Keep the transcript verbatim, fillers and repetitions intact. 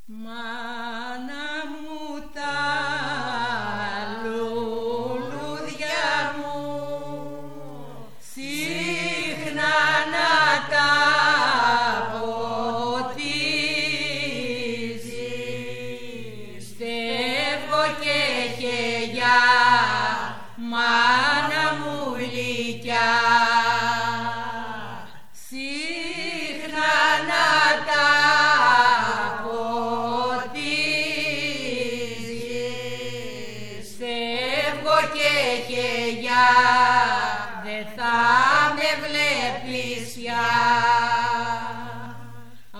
Μάνα μου τα λουλούδια μου συχνά να τα ποτίζεις. Φεύγω και χελιά, μάνα μου γλυκιά, συχνά να τα ποτίζεις. Φεύγω και χελιά,